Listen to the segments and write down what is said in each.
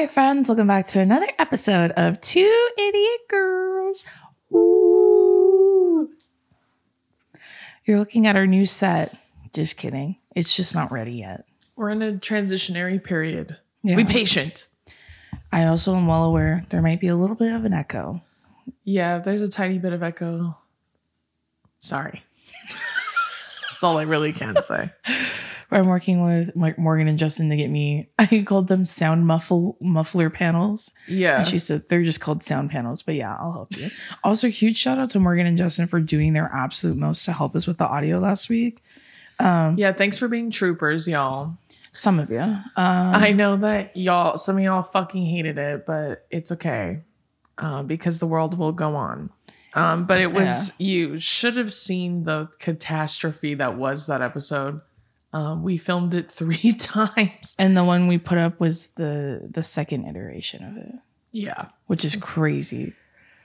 right, friends, welcome back to another episode of Two Idiot Girls. Ooh. You're looking at our new set. Just kidding. It's just not ready yet. We're in a transitionary period. Yeah. Be patient. I also am well aware there might be a little bit of an echo. Yeah, if there's a tiny bit of echo, sorry. That's all I really can say. I'm working with Morgan and Justin to get me, I called them sound muffler panels. Yeah. And she said they're just called sound panels, but yeah, I'll help you. Also, huge shout out to Morgan and Justin for doing their absolute most to help us with the audio last week. Yeah, thanks for being troopers, y'all. Some of you. I know that some of y'all fucking hated it, but it's okay. Because the world will go on. But it was, you should have seen the catastrophe that was that episode. We filmed it 3 times. And the one we put up was the second iteration of it. Yeah. Which is crazy.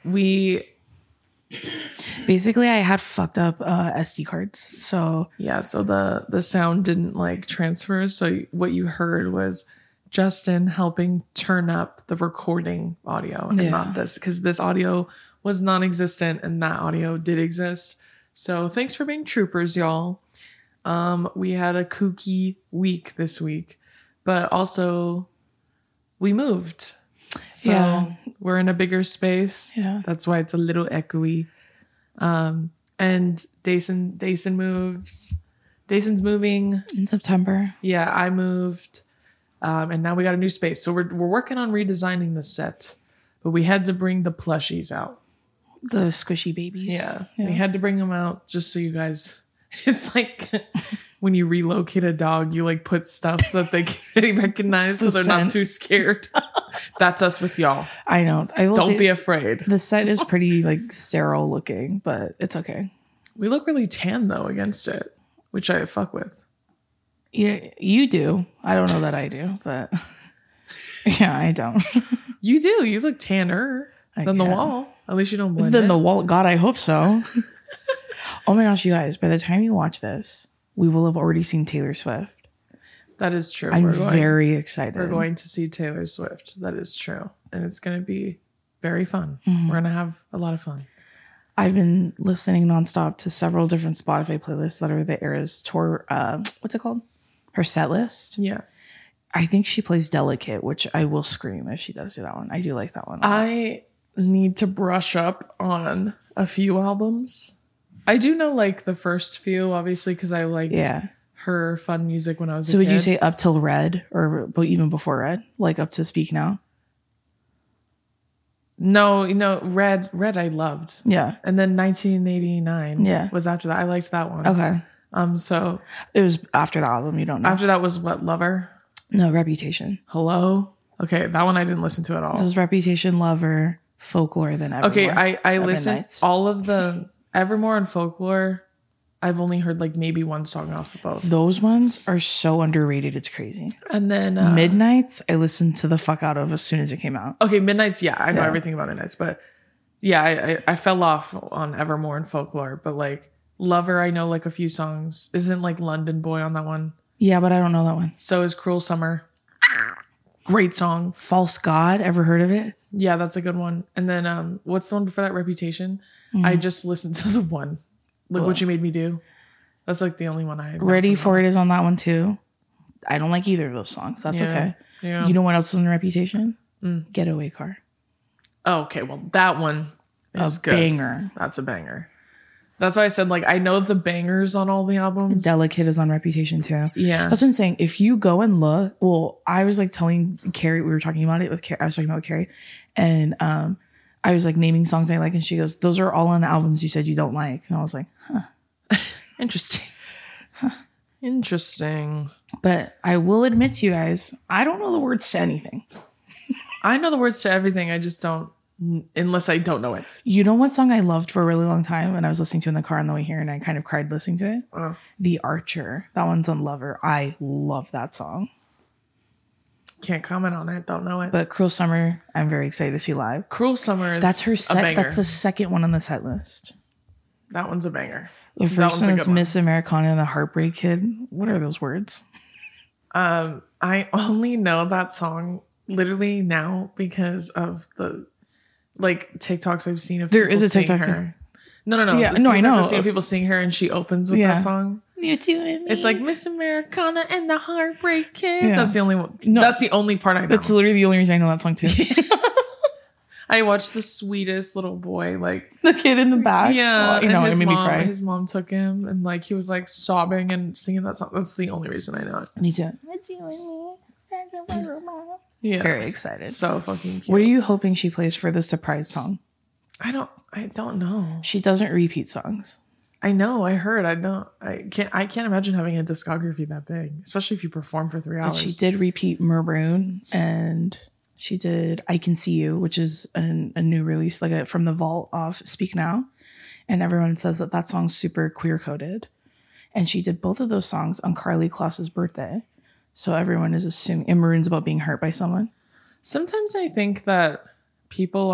Basically, I had fucked up SD cards. So yeah, so the sound didn't like transfer. So what you heard was Justin helping turn up the recording audio and not this, because this audio was non-existent and that audio did exist. So thanks for being troopers, y'all. We had a kooky week this week, but also we moved. So we're in a bigger space. Yeah. That's why it's a little echoey. And Dason moves. Dason's moving in September. Yeah, I moved. And now we got a new space. So we're working on redesigning the set, but we had to bring the plushies out. The squishy babies. Yeah. We had to bring them out just so you guys, it's like when you relocate a dog, you like put stuff that they recognize so they're not too scared. That's us with y'all. I know. Don't be afraid. The set is pretty like sterile looking, but it's okay. We look really tan though against it, which I fuck with. You do. I don't know that I do, but yeah, I don't. You do. You look tanner than the wall. At least you don't blend than the wall. God, I hope so. Oh my gosh, you guys! By the time you watch this, we will have already seen Taylor Swift. That is true. I'm very excited. We're going to see Taylor Swift. That is true, and it's going to be very fun. We're going to have a lot of fun. I've been listening nonstop to several different Spotify playlists that are the Eras tour. What's it called? Her set list. Yeah. I think she plays Delicate, which I will scream if she does do that one. I do like that one. I need to brush up on a few albums. I do know like the first few, obviously, because I liked her fun music when I was a kid. So would you say up till Red or even before Red? Like up to Speak Now? No, Red I loved. Yeah. And then 1989 was after that. I liked that one. Okay. So it was after the album, you don't know. After that was what, Lover? No, Reputation. Hello? Okay, that one I didn't listen to at all. This is Reputation, Lover, Folklore, then Evermore. Okay, I listened all of the Evermore and Folklore. I've only heard like maybe one song off of both. Those ones are so underrated, it's crazy. And then Midnights, I listened to the fuck out of as soon as it came out. Okay, Midnights, I know everything about Midnights, but yeah, I fell off on Evermore and Folklore, but like Lover, I know like a few songs. Isn't like London Boy on that one? Yeah, but I don't know that one. So is Cruel Summer. Great song. False God, ever heard of it? Yeah, that's a good one. And then what's the one before that? Reputation. I just listened to the one. Look What You Made Me Do. That's like the only one I Ready For It is on that one too. I don't like either of those songs. That's okay. Yeah. You know what else is in Reputation? Getaway Car. Oh, okay. Well, that one is good. Banger. That's a banger. That's why I said, like, I know the bangers on all the albums. Delicate is on Reputation too. Yeah. That's what I'm saying. If you go and look, well, I was like telling Carrie, we were talking about it with Carrie. I was talking about Carrie, and I was like naming songs I like, and she goes, "Those are all on the albums you said you don't like." And I was like, "Huh, interesting, interesting." But I will admit to you guys, I don't know the words to anything. I know the words to everything. I just don't. Unless I don't know it. You know what song I loved for a really long time and I was listening to in the car on the way here and I kind of cried listening to it? The Archer. That one's on Lover. I love that song. Can't comment on it. Don't know it. But Cruel Summer, I'm very excited to see live. Cruel Summer is That's her set. A banger. That's the second one on the set list. That one's a banger. The first one is Miss Americana and the Heartbreak Kid. What are those words? I only know that song literally now because of the like TikToks I've seen of There people is a seeing TikTok. her. No. Yeah, The no, I TikToks know. I've seen people seeing her and she opens with Yeah. that song. You too and me. It's like Miss Americana and the Heartbreak Kid. Yeah. That's the only one. No. That's the only part I know. That's literally the only reason I know that song too. I watched the sweetest little boy, like The kid in the back. yeah, Oh, you know, and it made me mom, cry. his mom took him and like he was like sobbing and singing that song. That's the only reason I know it. Me too. It's you and me. Yeah, Very excited. so fucking cute. What are you hoping she plays for the surprise song? I don't know. She doesn't repeat songs. I know. I heard. I can't imagine having a discography that big, especially if you perform for 3 But hours. she did repeat Maroon, and she did I Can See You, which is a new release, like from the vault of Speak Now. And everyone says that song's super queer coded. And she did both of those songs on Carly Kloss's birthday. So everyone is assuming, and Maroon's about being hurt by someone. Sometimes I think that people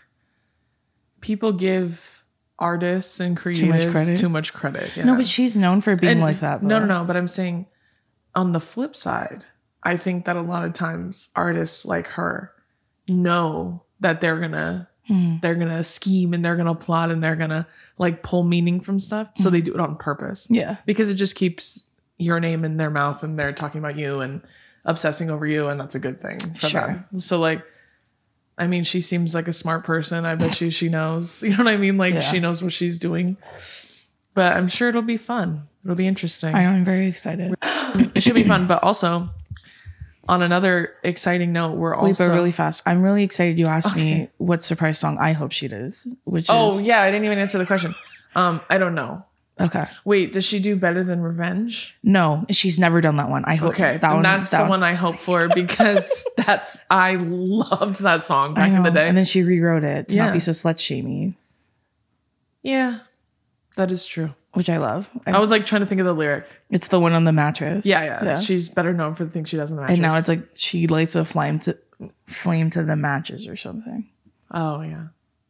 give artists and creatives too much credit. Yeah. No, but she's known for being like that. though. No. But I'm saying on the flip side, I think that a lot of times artists like her know that they're gonna scheme and they're gonna plot and they're gonna like pull meaning from stuff. So they do it on purpose. Yeah. Because it just keeps your name in their mouth and they're talking about you and obsessing over you, and that's a good thing for them. So like, I mean, she seems like a smart person. I bet she knows. You know what I mean? Like she knows what she's doing. But I'm sure it'll be fun. It'll be interesting. I know, I'm very excited. It should be fun. But also, on another exciting note, we're Wait, also but really fast. I'm really excited you asked me what surprise song I hope she does, which Oh is yeah, I didn't even answer the question. I don't know. okay. Wait, does she do better than Revenge? No, she's never done that one. I hope Okay, that one. that's the one I hope for because I loved that song back in the day. And then she rewrote it to Yeah. not be so slut shamey, Yeah, that is true. which I love. I was like trying to think of the lyric. It's the one on the mattress. Yeah. She's better known for the things she does in the mattress. And now it's like she lights a flame to the matches or something. oh yeah.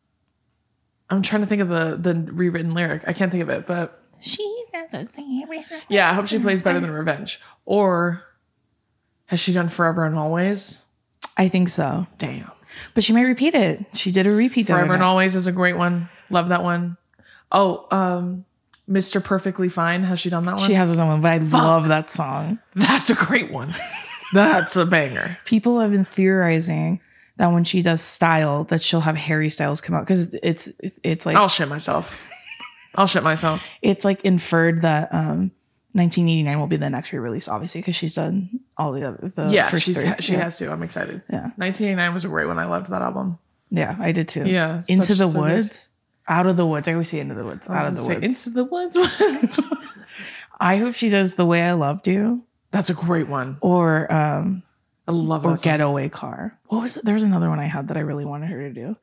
I'm trying to think of the rewritten lyric. I can't think of it, but She doesn't sing it. yeah, I hope she plays better than Revenge. Or has she done Forever and Always? I think so. Damn. But she might repeat it. She did a repeat. the other Forever and night. Always is a great one. Love that one. Oh, Mr. Perfectly Fine. Has she done that one? She has her own one, but I love that song. That's a great one. That's a banger. People have been theorizing that when she does Style, that she'll have Harry Styles come out because it's like I'll shit myself. it's like inferred that 1989 will be the next re-release, obviously, because she's done all the other Yeah, first three. she has to. I'm excited. Yeah. 1989 was a great one. I loved that album. Yeah, I did too. Yeah, Into the so Woods. Out of the Woods. I always say Into the Woods. Out of the Woods. Into the Woods. I hope she does The Way I Loved You That's a great one. or I love that song. Getaway Car. What was it? There was another one I had that I really wanted her to do.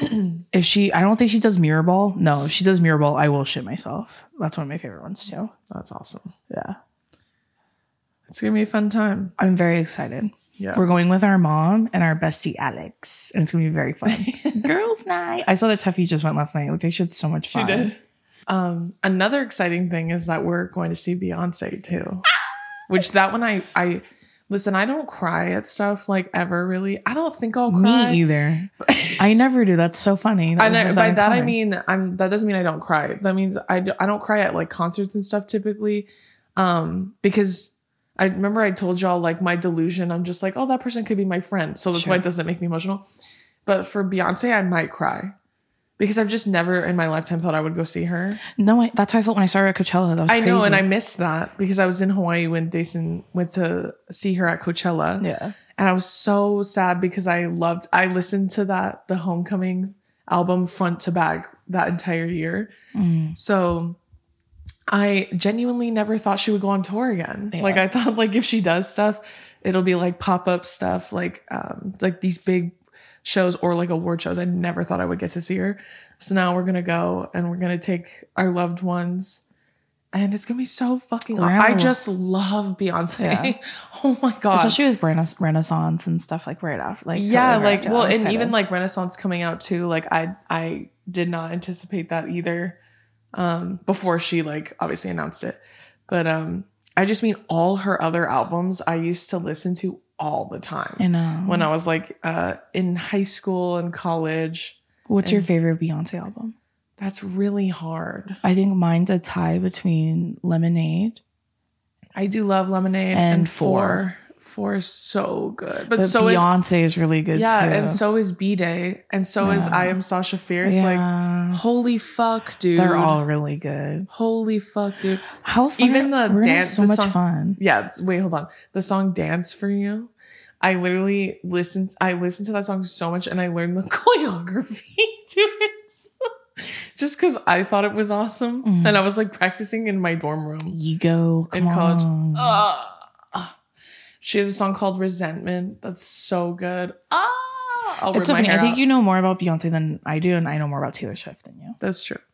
I don't think she does Mirrorball. No, if she does Mirrorball, I will shit myself. That's one of my favorite ones too. That's awesome. Yeah. It's gonna be a fun time. I'm very excited. Yeah. We're going with our mom and our bestie Alex, and it's gonna be very fun. Girls' night. I saw that Tuffy just went last night. Like, they should so much fun. She did. Another exciting thing is that we're going to see Beyonce too. Which that one I listen, I don't cry at stuff like ever really. I don't think I'll cry. Me either. I never do. That's so funny. By that I mean that doesn't mean I don't cry. That means I don't cry at like concerts and stuff typically. Because I remember I told y'all like my delusion. I'm just like, oh, that person could be my friend. So that's why it doesn't make me emotional. But for Beyonce, I might cry. Because I've just never in my lifetime thought I would go see her. No, that's how I felt when I saw her at Coachella. That was crazy. I know, and I missed that because I was in Hawaii when Dason went to see her at Coachella. Yeah. And I was so sad because I listened to the Homecoming album front to back that entire year. So I genuinely never thought she would go on tour again. Yeah. Like I thought like if she does stuff, it'll be like pop-up stuff, like these big shows or like award shows. I never thought I would get to see her. So now we're gonna go and we're gonna take our loved ones, and it's gonna be so fucking. I just love Beyonce. Yeah. Oh my god, especially with Renaissance and stuff like right after. Like yeah, right like after. well, I'm and excited. even like Renaissance coming out too. Like I did not anticipate that either. Before she like obviously announced it, but I just mean all her other albums I used to listen to all the time. I know. When I was like in high school and college. What's your favorite Beyonce album? That's really hard. I think mine's a tie between Lemonade. I do love Lemonade And and Four. Four is so good. But But so is Beyonce is really good too. and so is B-Day. And so is I Am Sasha Fierce. Like, holy fuck, dude. they're all really good. Holy fuck, dude. How fun! Even the we're gonna have dance- so the much song- fun. Yeah, wait, hold on. The song Dance for You. I literally listened to that song so much and I learned the choreography to it. Just because I thought it was awesome. Mm-hmm. And I was like practicing in my dorm room Ego, in come college. on. She has a song called Resentment. That's so good. I'll It's rip so my funny. hair I think out. you know more about Beyonce than I do, and I know more about Taylor Swift than you. That's true.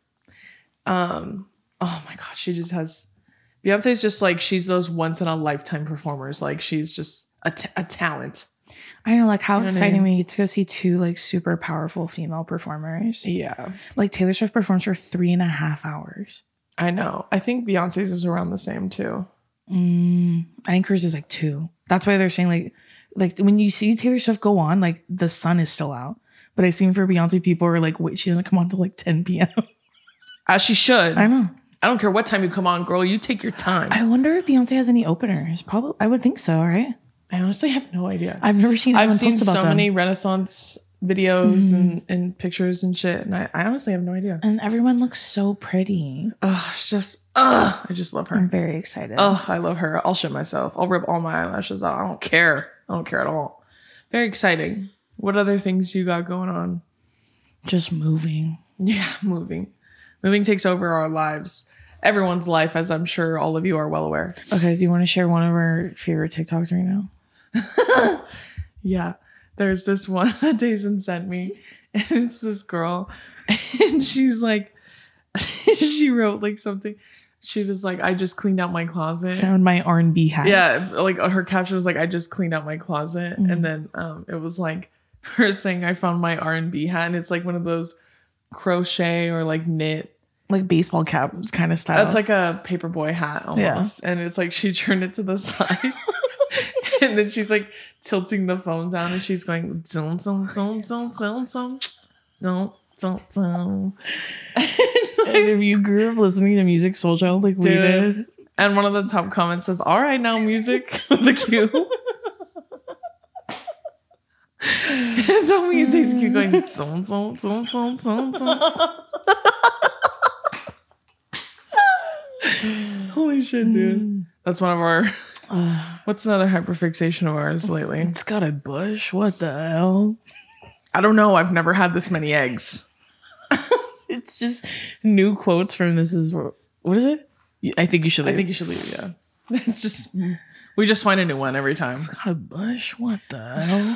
Oh my God. She just has, Beyonce's just like, she's those once in a lifetime performers. Like she's just a talent. I know, like how know what I exciting mean? when you get to go see two like super powerful female performers. Yeah. Like Taylor Swift performs for 3.5 hours. I know. I think Beyonce's is around the same too. I think hers is like 2. That's why they're saying like when you see Taylor Swift go on, like the sun is still out. But I seen for Beyonce, people are like, wait, she doesn't come on till like 10 p.m. As she should. I know. I don't care what time you come on, girl. You take your time. I wonder if Beyonce has any openers. Probably, I would think so, right? I honestly have no idea. I've never seen. I've anyone seen post about so them. many Renaissance videos and pictures and shit. And I honestly have no idea. And everyone looks so pretty. It's just, I just love her. I'm very excited. I love her. I'll shit myself. I'll rip all my eyelashes out. I don't care. I don't care at all. Very exciting. What other things you got going on? Just moving. Yeah, moving. Moving takes over our lives. Everyone's life, as I'm sure all of you are well aware. Okay, do you want to share one of our favorite TikToks right now? Yeah. There's this one that Dazen sent me. And it's this girl. And she's like, she wrote like something. She was like, I just cleaned out my closet. Found my R&B hat. Yeah, like her caption was like, I just cleaned out my closet. And then it was like her saying, I found my R&B hat. And it's like one of those crochet or like knit. Like baseball cap kind of style. That's like a paperboy hat almost. And it's like she turned it to the side. And then she's like tilting the phone down and she's going, zoom, zoom, zoom, zoom, zoom, zoom, zoom, zoom, zoom. And if you grew up listening to Music Soul Child like we did. And one of the top comments says, all right, now music with the Q. And so me and Daisy keep going, zoom, zoom, zoom, zoom, zoom, zoom. Holy shit, dude. That's one of our, what's another hyperfixation of ours lately? It's got a bush. What the hell? I don't know. I've never had this many eggs. It's just new quotes from this is what is it? I think you should leave. I think you should leave, yeah. It's just, we just find a new one every time. It's got a bush. What the hell?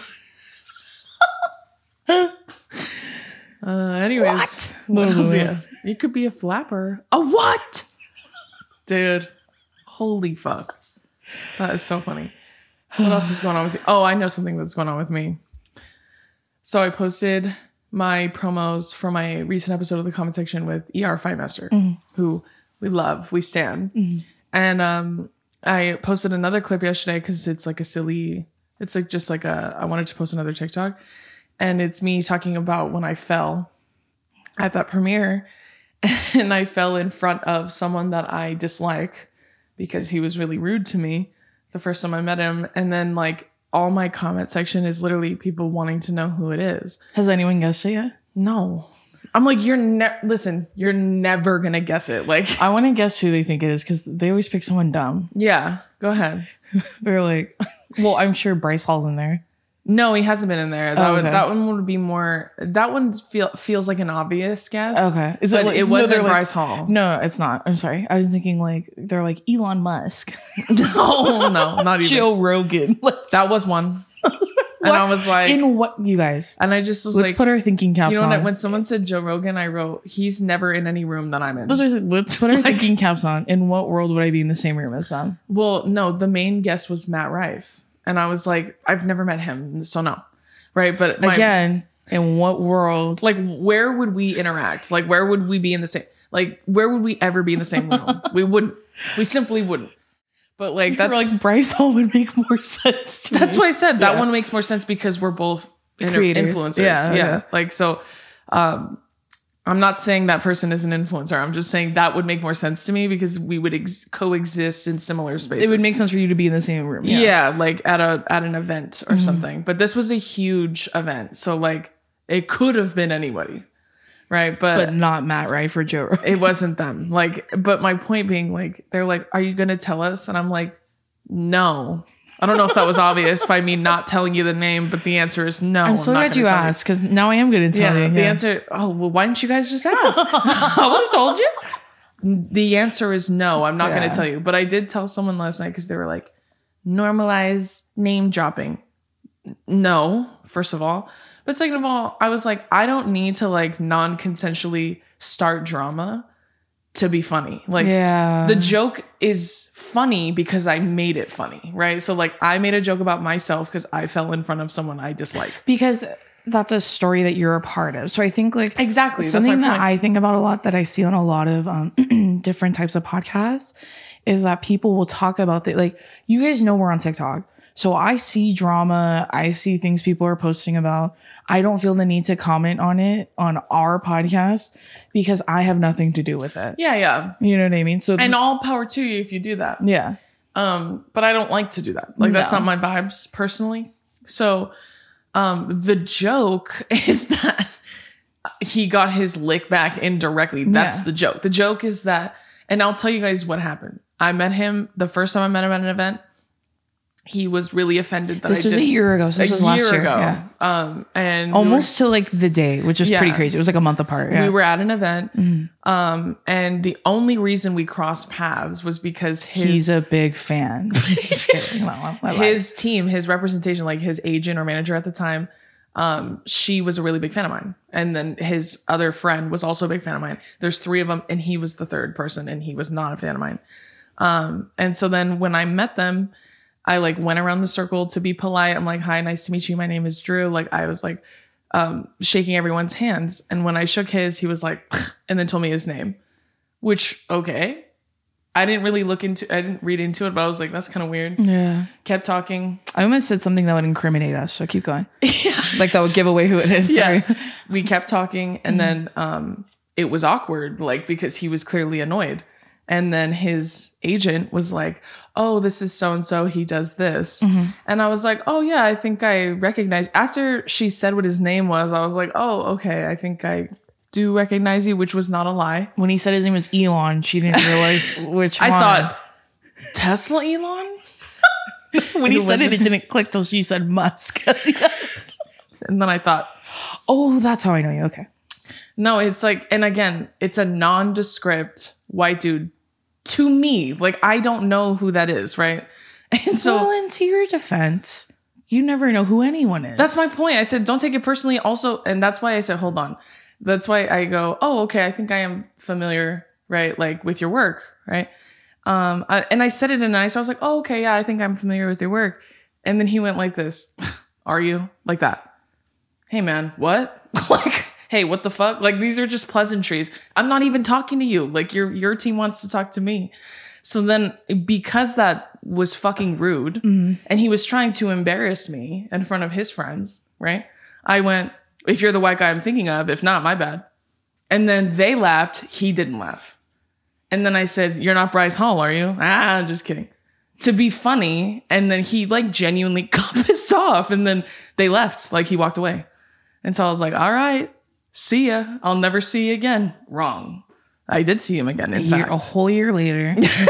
Anyways. What was it? Yeah. You could be a flapper. A what? Dude. Holy fuck. That is so funny. What else is going on with you? Oh, I know something that's going on with me. So I posted my promos for my recent episode of the comment section with ER Fight Master, who we love, we stan. And I posted another clip yesterday because it's like a silly, it's like just like I wanted to post another TikTok. And it's me talking about when I fell at that premiere. And I fell in front of someone that I dislike because he was really rude to me the first time I met him. And then like all my comment section is literally people wanting to know who it is. Has anyone guessed it yet? No. I'm like, listen, you're never going to guess it. Like, I want to guess who they think it is because they always pick someone dumb. yeah, go ahead. They're like, well, I'm sure Bryce Hall's in there. No, he hasn't been in there. That, okay. that one would be more, that one feels like an obvious guess. Okay. Is it, like, it wasn't they're like- Bryce Hall. No, it's not. I'm sorry. I was thinking like, they're like Elon Musk. No, not even. Joe Rogan. That was one. And I was like, in what, you guys? and I just was Let's like, put our thinking caps you know, on. when someone said Joe Rogan, I wrote, he's never in any room that I'm in. Those are, let's put our thinking caps on. In what world would I be in the same room as them? Well, no, the main guest was Matt Rife. And I was like, I've never met him, so no. Right. But Again, in what world? like, where would we interact? Like, where would we be in the same, like, where would we ever be in the same room? We wouldn't. We simply wouldn't. But like, That's that's like Bryce Hall would make more sense to that's me. why I said that Yeah. one makes more sense because we're both Creators. influencers. Yeah, Yeah. okay. Like, so, I'm not saying that person is an influencer. I'm just saying that would make more sense to me because we would coexist in similar spaces. It would make sense for you to be in the same room. yeah, like at an event or something. But this was a huge event, so like it could have been anybody, right? But not Matt Rife or Joe Rogan. it wasn't them. Like, but my point being, like, they're like, "Are you gonna tell us?" And I'm like, "No." I don't know if that was obvious by me not telling you the name, but the answer is no. I'm so not glad gonna you tell asked because now I am going to tell Yeah, you. the answer. Oh well, why didn't you guys just ask? I would have told you. The answer is no. I'm not going Yeah. to tell you, but I did tell someone last night because they were like, normalize name dropping. No, first of all, but second of all, I was like, I don't need to like non-consensually start drama to be funny. Like, Yeah. the joke is funny because I made it funny, right? So like, I made a joke about myself because I fell in front of someone I dislike. Because that's a story that you're a part of. So I think like Exactly. That's my something that point. I think about a lot that I see on a lot of different types of podcasts is that people will talk about that. Like, you guys know we're on TikTok. So I see drama. I see things people are posting about. I don't feel the need to comment on it on our podcast because I have nothing to do with it. Yeah, yeah. You know what I mean? So And all power to you if you do that. yeah. But I don't like to do that. Like, that's No. not my vibes personally. So the joke is that he got his lick back indirectly. That's Yeah. the joke. The joke is that, and I'll tell you guys what happened. I met him the first time I met him at an event. He was really offended that This I was did a year ago. So this was last year. ago. Yeah. And Almost to like the day, which is pretty Yeah. crazy. It was like a month apart. Yeah. we were at an event. And the only reason we crossed paths was because He's a big fan. Just kidding. I lied. his team, his representation, like his agent or manager at the time, she was a really big fan of mine. And then his other friend was also a big fan of mine. There's 3 of them, and he was the third person, and he was not a fan of mine. And so then when I met them, I like went around the circle to be polite. I'm like, "Hi, nice to meet you. My name is Drew." Like, I was like shaking everyone's hands. And when I shook his, he was like, and then told me his name, which, okay. I didn't read into it, but I was like, that's kind of weird. Yeah. Kept talking. I almost said something that would incriminate us. So keep going. Like that would give away who it is. Sorry. Yeah. We kept talking, and then it was awkward, like, because he was clearly annoyed. And then his agent was like, "Oh, this is so-and-so. He does this." And I was like, "Oh yeah, I think I recognize." After she said what his name was, I was like, "Oh, okay. I think I do recognize you," which was not a lie. When he said his name was Elon, she didn't realize which one. I thought, Tesla Elon? when he said it didn't click till she said Musk. And then I thought, Oh, that's how I know you. Okay. no, it's like, and again, it's a nondescript white dude to me. Like, I don't know who that is, right? And so Well, and to your defense, you never know who anyone is. that's my point. I said, don't take it personally. Also, and that's why I said, hold on. That's why I go, "Oh, okay, I think I am familiar, right? Like, with your work, right?" And I said it in a nice. I was like, "Oh, okay, yeah, I think I'm familiar with your work." And then he went like this, "Are you?" Like that. Hey, man, what? Like, hey, what the fuck? Like, these are just pleasantries. I'm not even talking to you. Like, your team wants to talk to me. So then, because that was fucking rude, and he was trying to embarrass me in front of his friends, right? I went, "If you're the white guy I'm thinking of, if not, my bad." And then they laughed. He didn't laugh. And then I said, "You're not Bryce Hall, are you?" "Ah, just kidding." To be funny. And then he like genuinely got pissed off. And then they left. Like, he walked away. And so I was like, "All right, see ya. I'll never see you again." Wrong. I did see him again, in fact. a whole year later.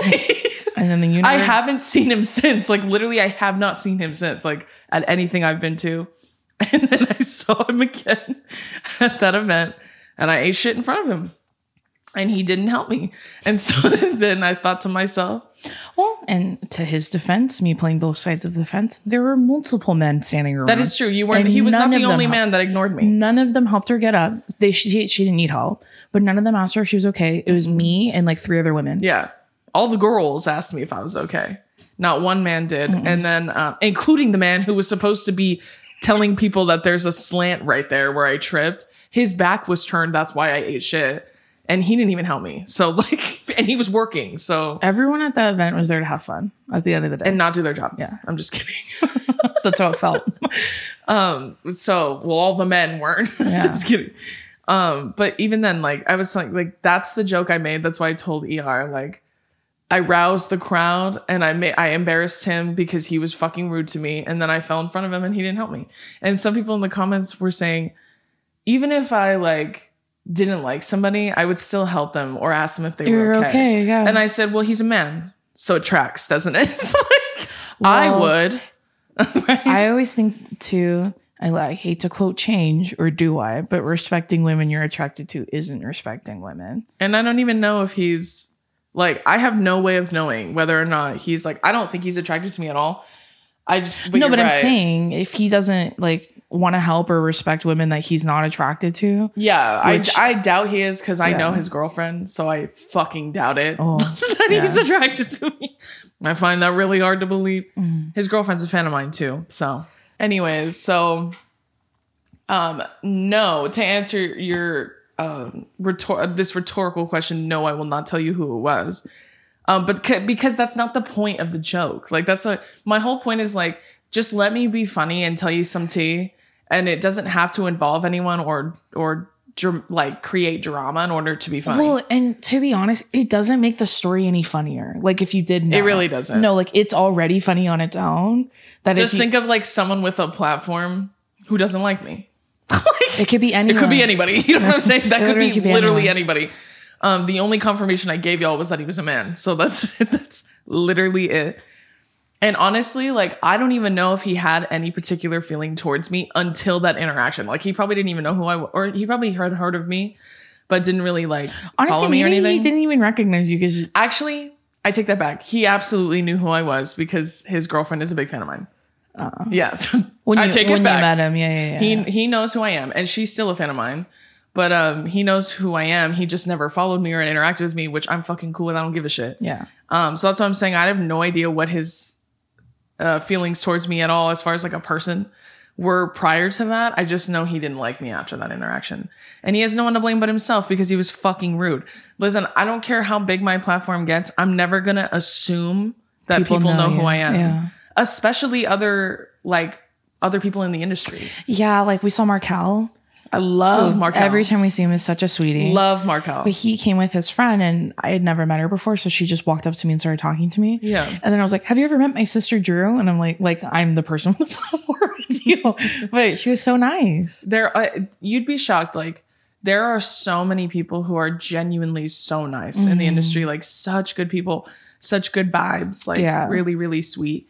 And then the universe. I haven't seen him since. Like, literally, I have not seen him since, like, at anything I've been to. And then I saw him again at that event, and I ate shit in front of him. And he didn't help me. And so then I thought to myself, Well, and to his defense, me playing both sides of the fence, there were multiple men standing around. that is true. You weren't, And he was not none the of them only helped. man that ignored me. None of them helped her get up. She didn't need help, but none of them asked her if she was okay. It was me and like 3 other women. Yeah. All the girls asked me if I was okay. Not one man did. And then, including the man who was supposed to be telling people that there's a slant right there where I tripped. His back was turned. That's why I ate shit. And he didn't even help me. So like, and he was working. So Everyone at that event was there to have fun at the end of the day. and not do their job. Yeah. I'm just kidding. That's how it felt. So well, all the men weren't. Yeah. Just kidding. But even then, like I was like that's the joke I made. That's why I told ER, like, I roused the crowd and I embarrassed him because he was fucking rude to me. And then I fell in front of him and he didn't help me. And some people in the comments were saying, even if I like didn't like somebody, I would still help them or ask them if they were okay. Yeah. And I said, well, he's a man. So it tracks, doesn't it? It's like, I would. Right? I always think too, I hate to quote change, or do I? But respecting women you're attracted to isn't respecting women. And I don't even know if he's like, I have no way of knowing whether or not he's like, I don't think he's attracted to me at all. But I'm saying if he doesn't like want to help or respect women that he's not attracted to. Yeah, I doubt he is because I know his girlfriend, so I fucking doubt it that he's attracted to me. I find that really hard to believe. His girlfriend's a fan of mine too. So, anyways, no, to answer your this rhetorical question, no, I will not tell you who it was. But because that's not the point of the joke. Like my whole point is like, just let me be funny and tell you some tea, and it doesn't have to involve anyone or like create drama in order to be funny. Well, and to be honest, it doesn't make the story any funnier. Like if you did know. It really doesn't. No, like it's already funny on its own. That just think of like someone with a platform who doesn't like me. It could be anyone. It could be anybody. You know what I'm saying? That could be literally anyone. anybody. The only confirmation I gave y'all was that he was a man. So that's literally it. And honestly, like, I don't even know if he had any particular feeling towards me until that interaction. Like, he probably didn't even know who I was, or he probably had heard of me, but didn't really like follow me or anything. He didn't even recognize you because actually, I take that back. He absolutely knew who I was because his girlfriend is a big fan of mine. Yes. I take it back. You met him, yeah. He knows who I am, and she's still a fan of mine. But he knows who I am. He just never followed me or interacted with me, which I'm fucking cool with. I don't give a shit. Yeah. So that's what I'm saying. I have no idea what his feelings towards me at all as far as like a person were prior to that. I just know he didn't like me after that interaction. And he has no one to blame but himself because he was fucking rude. Listen, I don't care how big my platform gets. I'm never going to assume that people know who I am. Yeah. Especially other people in the industry. Yeah, like we saw Markel. I love Markel. Every time we see him, is such a sweetie. Love Markel. But he came with his friend, and I had never met her before, so she just walked up to me and started talking to me. Yeah. And then I was like, "Have you ever met my sister Drew?" And I'm like I'm the person with the flower with you. But she was so nice. You'd be shocked. Like, there are so many people who are genuinely so nice in the industry. Like, such good people, such good vibes. Like, really, really sweet.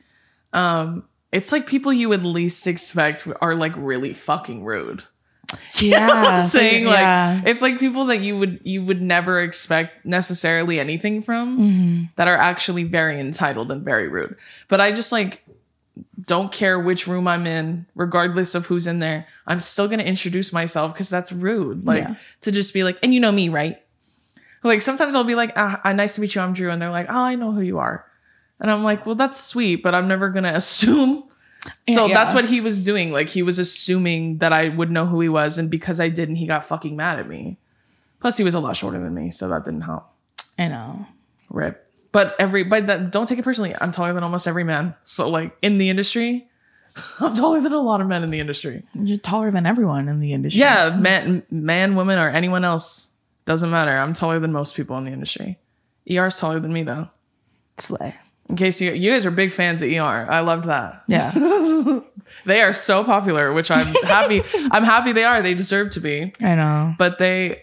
It's like people you would least expect are like really fucking rude. You know what I'm saying? Like, it's like people that you would never expect necessarily anything from that are actually very entitled and very rude. But I just like don't care which room I'm in, regardless of who's in there. I'm still gonna introduce myself because that's rude. Like to just be like, and you know me, right? Like sometimes I'll be like, nice to meet you, I'm Drew, and they're like, oh, I know who you are. And I'm like, well, that's sweet, but I'm never gonna assume. So that's what he was doing. Like, he was assuming that I would know who he was. And because I didn't, he got fucking mad at me. Plus, he was a lot shorter than me. So that didn't help. I know. Rip. But don't take it personally. I'm taller than almost every man. So, like, in the industry, I'm taller than a lot of men in the industry. You're taller than everyone in the industry. Yeah. Man, woman, or anyone else. Doesn't matter. I'm taller than most people in the industry. ER's taller than me, though. Slay. In case you guys are big fans of ER. I loved that. Yeah. They are so popular, which I'm happy. I'm happy they are. They deserve to be. I know. But they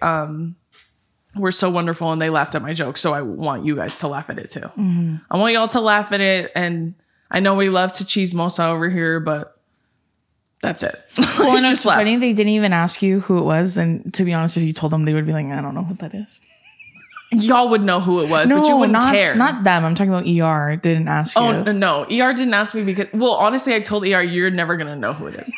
were so wonderful and they laughed at my joke. So I want you guys to laugh at it too. I want y'all to laugh at it. And I know we love to chismosa over here, but that's it. Well, and it's funny. They didn't even ask you who it was. And to be honest, if you told them, they would be like, I don't know what that is. Y'all would know who it was, but you wouldn't care. Not them. I'm talking about ER. Didn't ask you. Oh, no. ER didn't ask me because, well, honestly, I told ER, you're never going to know who it is.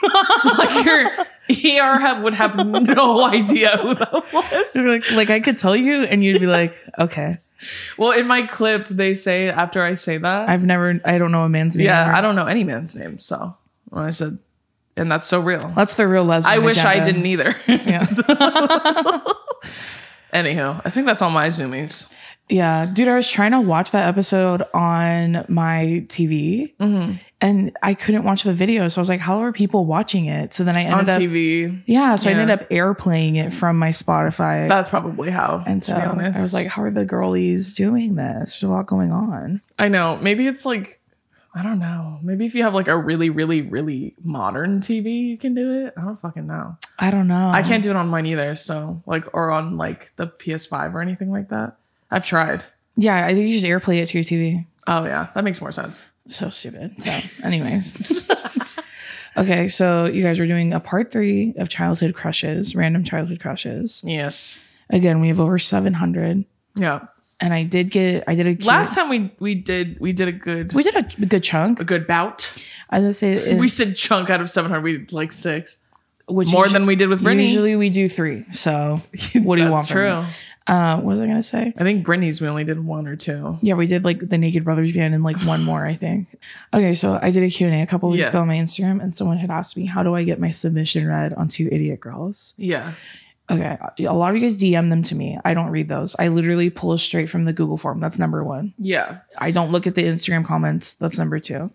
Like, ER would have no idea who that was. Like, I could tell you, and you'd be like, okay. Well, in my clip, they say, after I say that. I don't know a man's name. Yeah, I don't know any man's name. So when I said, and that's so real. That's the real lesbian. I wish I didn't either. Yeah. Anywho, I think that's all my zoomies. Yeah, dude, I was trying to watch that episode on my TV and I couldn't watch the video. So I was like, how are people watching it? So then I ended On up TV. Yeah, so I ended up airplaying it from my Spotify. That's probably how. And so to be honest. I was like, how are the girlies doing this? There's a lot going on. I know. Maybe it's like, I don't know. Maybe if you have like a really, really, really modern TV, you can do it. I don't fucking know. I don't know. I can't do it on mine either. So like, or on like the PS5 or anything like that. I've tried. Yeah, I think you should airplay it to your TV. Oh yeah, that makes more sense. So stupid. So anyways. Okay, so you guys were doing a part 3 of childhood crushes, random childhood crushes. Yes. Again, we have over 700. Yeah. And I did a Last time we did a good chunk. a good bout. I was gonna say We said chunk out of 700. We did like 6. which More than we did with Brittany. Usually we do 3. So what do you want from true. me? What was I gonna say? I think Brittany's we only did 1 or 2. Yeah, we did like the Naked Brothers band and like one more, I think. Okay, so I did a Q&A a couple weeks ago on my Instagram and someone had asked me, how do I get my submission read on Two Idiot Girls? Yeah. Okay, a lot of you guys DM them to me. I don't read those. I literally pull straight from the Google form. That's number 1. Yeah. I don't look at the Instagram comments. That's number 2.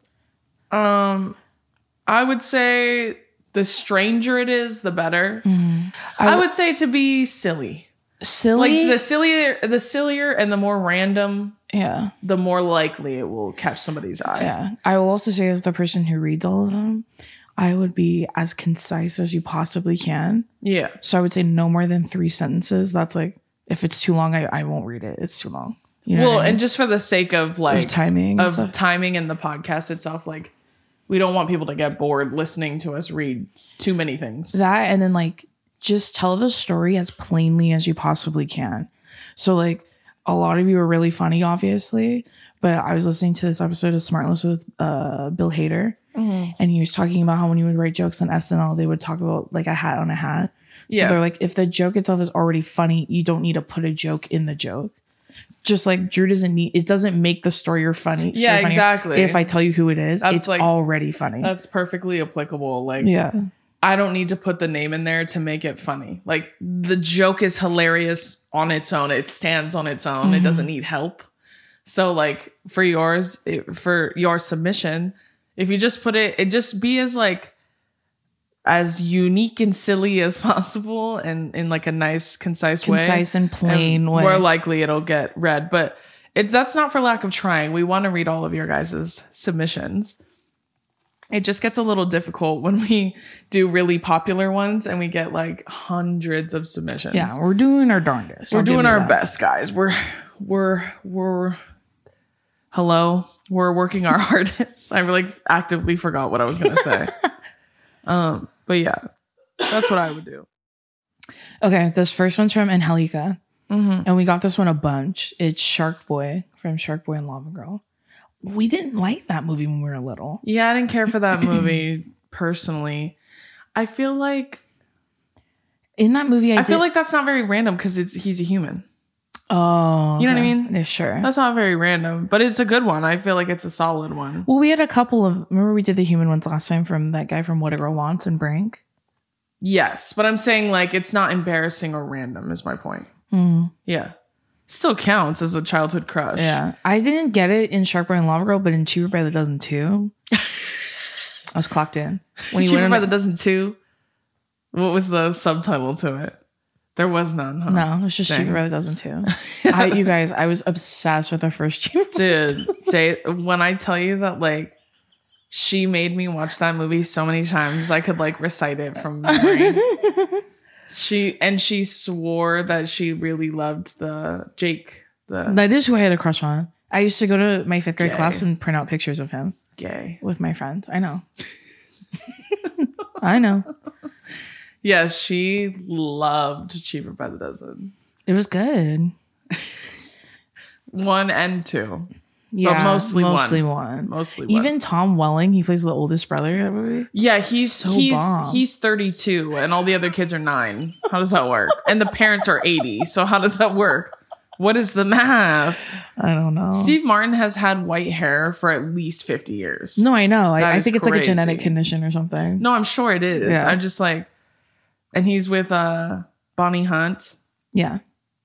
I would say the stranger it is, the better. I would say to be silly. Silly? Like the sillier and the more random, Yeah. the more likely it will catch somebody's eye. Yeah. I will also say, as the person who reads all of them, I would be as concise as you possibly can. Yeah. So I would say no more than 3 sentences. That's like, if it's too long, I won't read it. It's too long. You know Well, what I mean? and just for the sake of like timing and stuff. timing and the podcast itself, like we don't want people to get bored listening to us read too many things. That, and then like just tell the story as plainly as you possibly can. So like a lot of you are really funny, obviously, but I was listening to this episode of Smartless with Bill Hader, and he was talking about how when you would write jokes on SNL, they would talk about like a hat on a hat. So they're like, if the joke itself is already funny, you don't need to put a joke in the joke. Just like Drew doesn't need, it doesn't make the story funny. Yeah, funnier. exactly. If I tell you who it is, That's it's like- already funny. That's perfectly applicable. Like Yeah. I don't need to put the name in there to make it funny. Like the joke is hilarious on its own. It stands on its own. It doesn't need help. So like for yours, for your submission, if you just put it just be as unique and silly as possible and in like a nice, concise way. Concise and plain way. More likely it'll get read. But that's not for lack of trying. We want to read all of your guys' submissions. It just gets a little difficult when we do really popular ones and we get like hundreds of submissions. Yeah, we're doing our darndest. We're I'll give doing you our that. best, guys. We're we're working our hardest. I like actively forgot what I was gonna say. But yeah, that's what I would do. Okay, this first one's from Angelica. And we got this one a bunch. It's Shark Boy from Shark Boy and Lava Girl. We didn't like that movie when we were little. Yeah, I didn't care for that movie personally. I feel like In that movie, I feel like that's not very random because he's a human. Oh, You know what I mean? Yeah, sure. That's not very random, but it's a good one. I feel like it's a solid one. Well, we had a couple of. Remember, we did the human ones last time from that guy from What a Girl Wants and Brink. Yes, but I'm saying like it's not embarrassing or random is my point. Yeah. Still counts as a childhood crush. Yeah, I didn't get it in Shark Boy and Lava Girl, but in Cheaper by the Dozen too. I was clocked in. When he Cheaper went by on the Dozen too. What was the subtitle to it? There was none, huh? No, it was just Dang. Cheaper by the Dozen too. You guys, I was obsessed with the first Cheaper. Dude, when I tell you that like she made me watch that movie so many times I could like recite it from memory. She swore that she really loved the Jake, the That is who I had a crush on. I used to go to my 5th grade Gay. class and print out pictures of him gay. with my friends. I know. I know. Yeah, she loved Cheaper by the Dozen. It was good. 1 and 2. Yeah, mostly one. Mostly one. Even Tom Welling, he plays the oldest brother in that movie. Yeah, he's So bomb. 32 and all the other kids are 9. How does that work? And the parents are 80. So how does that work? What is the math? I don't know. Steve Martin has had white hair for at least 50 years. No, I know. That I is think it's like a crazy. genetic condition or something. No, I'm sure it is. Yeah. I'm just like, and he's with Bonnie Hunt. Yeah.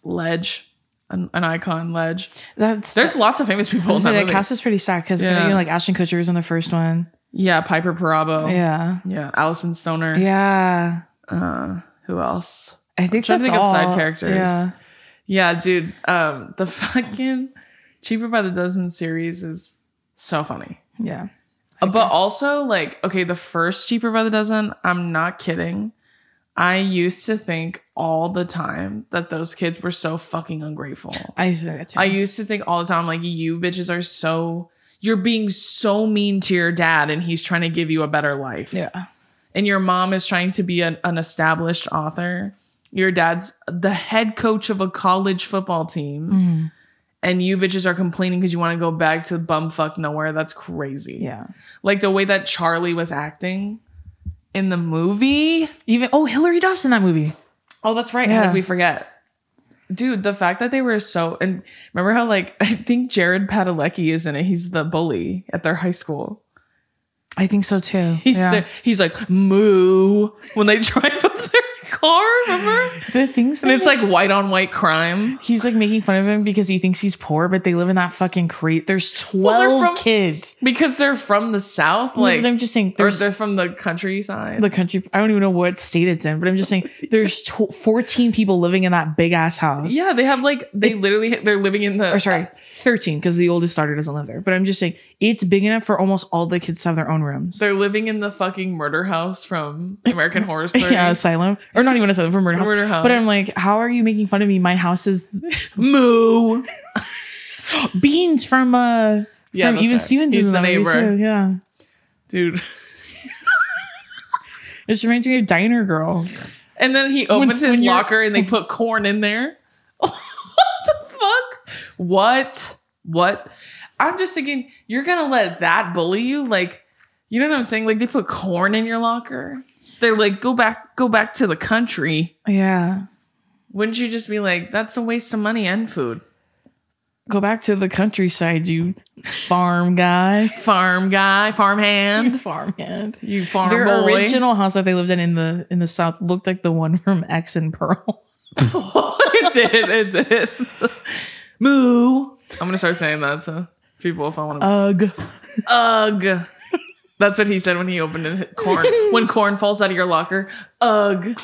Ledge, an icon, Ledge. There's Lots of famous people in that that movie. cast is pretty stacked because Yeah. you know, like Ashton Kutcher was in the first one. Yeah, Piper Perabo. Yeah. Allison Stoner. Yeah. Who else? I think trying to that's think of all. side characters. Yeah. Yeah, dude. The fucking Cheaper by the Dozen series is so funny. Yeah. But also, like, okay, the first Cheaper by the Dozen, I'm not kidding. I used to think all the time that those kids were so fucking ungrateful. I used to think that too. I used to think all the time, like, you bitches are so, you're being so mean to your dad and he's trying to give you a better life. Yeah. And your mom is trying to be an established author. Your dad's the head coach of a college football team. Mm-hmm. And you bitches are complaining because you want to go back to bumfuck nowhere. That's crazy. Yeah. Like the way that Charlie was acting in the movie. Even Hillary Duff's in that movie. Oh, that's right. How Yeah. did we forget? Dude, the fact that they were so, and remember how, like, I think Jared Padalecki is in it. He's the bully at their high school. I think so too. He's like, moo, when they drive up their car, remember? The things And it's like white on white crime. he's like making fun of him because he thinks he's poor, but they live in that fucking crate. There's 12 Well, they're from- kids. Because they're from the South. Like, But I'm just saying, or there's they're from the countryside. the country. I don't even know what state it's in, but I'm just saying there's 14 people living in that big ass house. Yeah, they have like, they're living in the. Or sorry, 13 because the oldest daughter doesn't live there. But I'm just saying it's big enough for almost all the kids to have their own rooms. They're living in the fucking murder house from American Horror Story. Yeah, asylum. Or not even asylum, from murder house. Murder house. But I'm like, how are you making fun of me? My house is Moo. Beans from Yeah, that's Even right. Stevens He's is in the that movie neighbor. too. Yeah. Dude. It just reminds me of Diner Girl. And then he opens his when you're- locker and they put corn in there. What the fuck? What? I'm just thinking, you're gonna let that bully you? Like, you know what I'm saying? Like, they put corn in your locker. They're like, go back to the country. Yeah. Wouldn't you just be like, that's a waste of money and food? Go back to the countryside, you farm guy. Farm guy, farm hand, Farmhand. you farm Their boy. original house that they lived in the South looked like the one from X and Pearl. It did. Moo. I'm gonna start saying that to people if I want to. Ugh. Ugh. That's what he said when he opened it. Corn. When corn falls out of your locker. Ugh.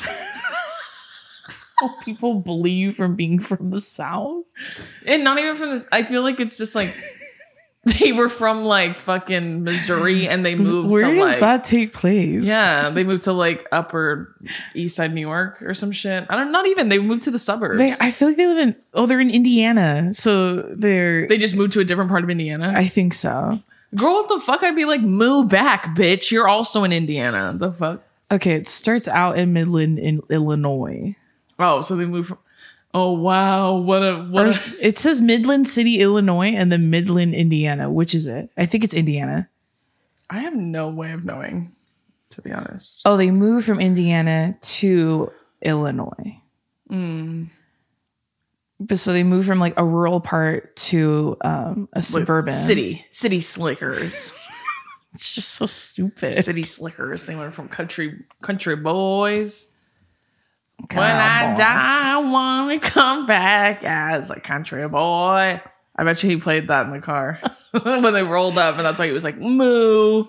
People bully you from being from the South. And not even from this. I feel like it's just like they were from like fucking Missouri and they moved Where to does like that take place? yeah, they moved to like upper east side New York or some shit. Not even. They moved to the suburbs. I feel like they live in they're in Indiana. So They just moved to a different part of Indiana. I think so. Girl, what the fuck? I'd be like, move back, bitch. You're also in Indiana. The fuck? Okay, it starts out in Midland in Illinois. Oh, so they moved from. Oh wow, what a It says Midland City, Illinois, and then Midland, Indiana. Which is it? I think it's Indiana. I have no way of knowing, to be honest. Oh, they moved from Indiana to Illinois. But so they moved from like a rural part to a suburban City slickers. It's just so stupid. City slickers. They went from country boys. Girl When I boys. die, I want to come back as a country boy. I bet you he played that in the car when they rolled up, and that's why he was like, moo.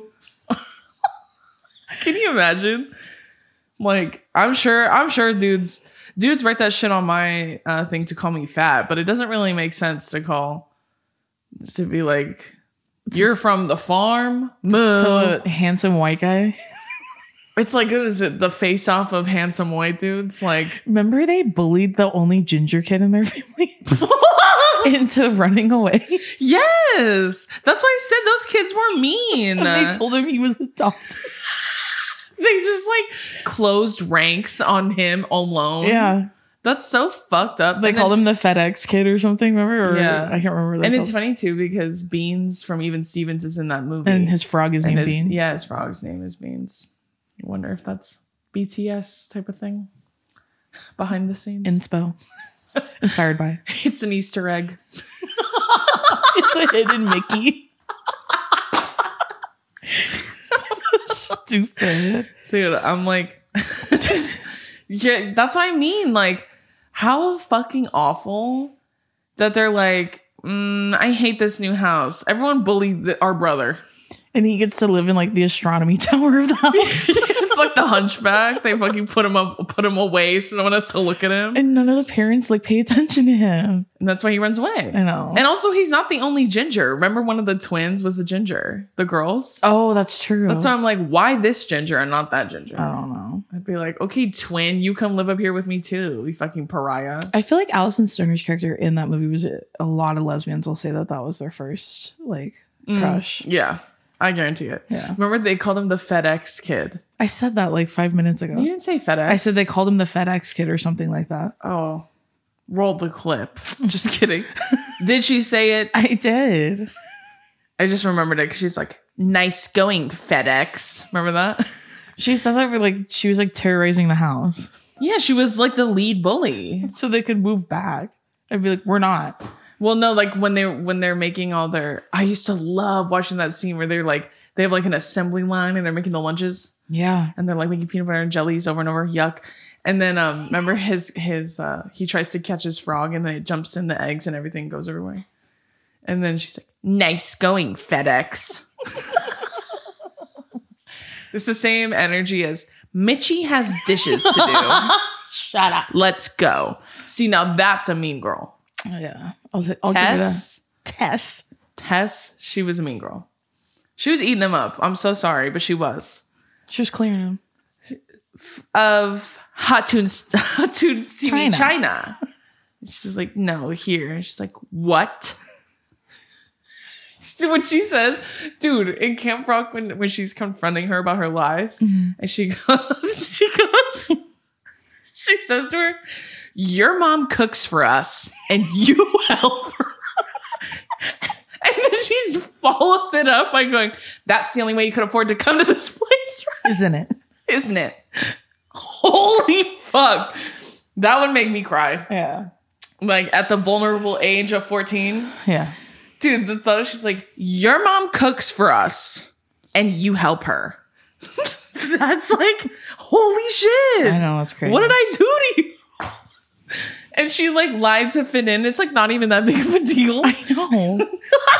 Can you imagine? Like, I'm sure dudes write that shit on my thing to call me fat, but it doesn't really make sense to be like, you're from the farm, moo. To a handsome white guy. It's like, what is it? The face off of handsome white dudes? Like, Remember they bullied the only ginger kid in their family into running away? yes, that's why I said those kids were mean. And they told him he was adopted. They just like closed ranks on him alone. Yeah. That's so fucked up. They called him the FedEx kid or something, remember? Or Yeah. I can't remember. And it's funny too because Beans from Even Stevens is in that movie. And his frog is named Beans. Yeah, his frog's name is Beans. I wonder if that's BTS type of thing behind the scenes. Inspo. Inspired by. It's an Easter egg. It's a hidden Mickey. Stupid. Dude, I'm like, yeah, that's what I mean. Like, How fucking awful that they're like, I hate this new house. Everyone bullied our brother. And he gets to live in like the astronomy tower of the house. It's like the Hunchback. They fucking put him away so no one has to look at him. And none of the parents like pay attention to him. And that's why he runs away. I know. And also, he's not the only ginger. Remember, one of the twins was a ginger. The girls. Oh, that's true. That's why I'm like, why this ginger and not that ginger? I don't know. I'd be like, okay, twin, you come live up here with me too, you fucking pariah. I feel like Alison Stoner's character in that movie was a lot of lesbians will say that was their first like crush. Yeah, I guarantee it. Yeah. Remember they called him the FedEx kid. I said that like 5 minutes ago. You didn't say FedEx. I said they called him the FedEx kid or something like that. Oh, roll the clip. Just kidding. Did she say it? I did. I just remembered it because she's like, nice going, FedEx. Remember that? She said that for like she was like terrorizing the house. Yeah, she was like the lead bully. So they could move back. I'd be like, we're not. Well, no, like when they're making all their, I used to love watching that scene where they're like, they have like an assembly line and they're making the lunches Yeah. and they're like making peanut butter and jellies over and over. Yuck. And then remember his he tries to catch his frog and then it jumps in the eggs and everything goes everywhere. And then she's like, nice going, FedEx. It's the same energy as Mitchie has dishes to do. Shut up. Let's go. See, now that's a mean girl. Yeah. I'll give it a Tess. She was a mean girl. She was eating him up. I'm so sorry, but she was. She was clearing him. Of Hot Tunes TV China. She's like, no, here. And she's like, what? When she says, dude, in Camp Rock, when she's confronting her about her lies, and she says to her, your mom cooks for us and you help her. And then she follows it up by going, that's the only way you could afford to come to this place, right? Isn't it? Isn't it? Holy fuck. That would make me cry. Yeah. Like at the vulnerable age of 14. Yeah. Dude, the thought, she's like, your mom cooks for us and you help her. That's like, holy shit. I know, that's crazy. What did I do to you? And she like lied to fit in. It's like not even that big of a deal. I know.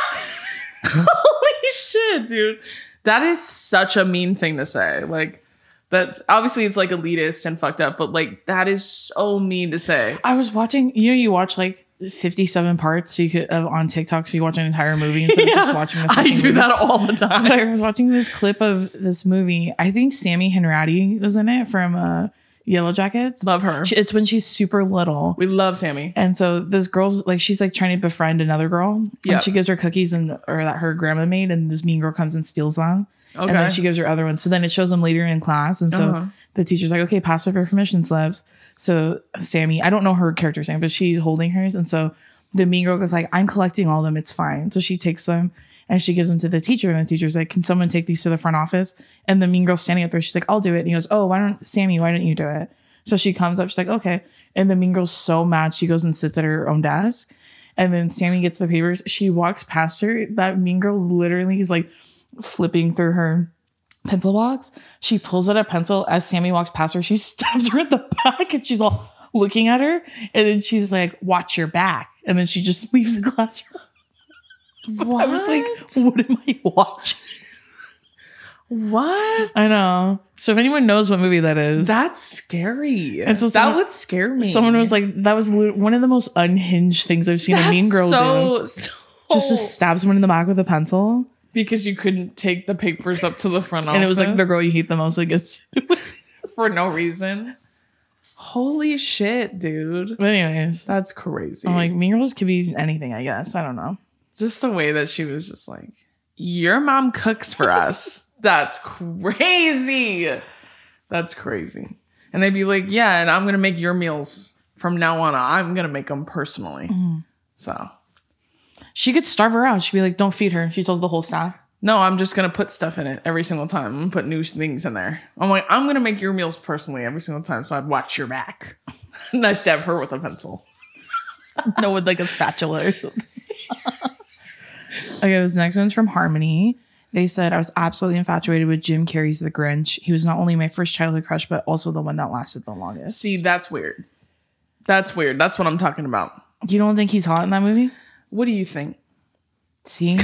Holy shit, dude. That is such a mean thing to say. Like, that's obviously it's like elitist and fucked up, but like that is so mean to say. I was watching, you watch like 57 parts so you could on TikTok, so you watch an entire movie instead of just watching the I fucking do movie. that all the time. But I was watching this clip of this movie. I think Sammy Henratty was in it from Yellow Jackets. Love her. It's when she's super little. We love Sammy. And so this girl's like, she's like trying to befriend another girl. Yeah. And she gives her cookies or that her grandma made, and this mean girl comes and steals them. Okay. And then she gives her other one. So then it shows them later in class. And so the teacher's like, okay, pass over permission slips. So Sammy, I don't know her character's name, but she's holding hers. And so the mean girl goes like, I'm collecting all of them. It's fine. So she takes them and she gives them to the teacher. And the teacher's like, can someone take these to the front office? And the mean girl's standing up there. She's like, I'll do it. And he goes, oh, why don't you do it? So she comes up. She's like, okay. And the mean girl's so mad. She goes and sits at her own desk. And then Sammy gets the papers. She walks past her. That mean girl literally is like flipping through her pencil box. She pulls out a pencil. As Sammy walks past her, she stabs her at the back and she's all looking at her. And then she's like, watch your back. And then she just leaves the classroom. What? I was like, what am I watching? What? I know. So if anyone knows what movie that is, That's scary. And so that would scare me. someone was like, that was one of the most unhinged things I've seen a mean girl do. So Just to stab someone in the back with a pencil. because you couldn't take the papers up to the front office. And it was like the girl you hate the most against. for no reason. Holy shit, dude. But anyways, That's crazy. I'm like, mean girls could be anything, I guess. I don't know. Just the way that she was just like, your mom cooks for us. That's crazy. That's crazy. And they'd be like, yeah, and I'm going to make your meals from now on. I'm going to make them personally. So. She could starve her out. She'd be like, don't feed her. She tells the whole staff. No, I'm just going to put stuff in it every single time. I'm going to put new things in there. I'm like, I'm going to make your meals personally every single time. So I'd watch your back. And I stab her with a pencil. No, with like a spatula or something. Okay, this next one's from Harmony. They said, I was absolutely infatuated with Jim Carrey's The Grinch. He was not only my first childhood crush, but also the one that lasted the longest. See, that's weird. That's weird. That's what I'm talking about. You don't think he's hot in that movie? What do you think? See?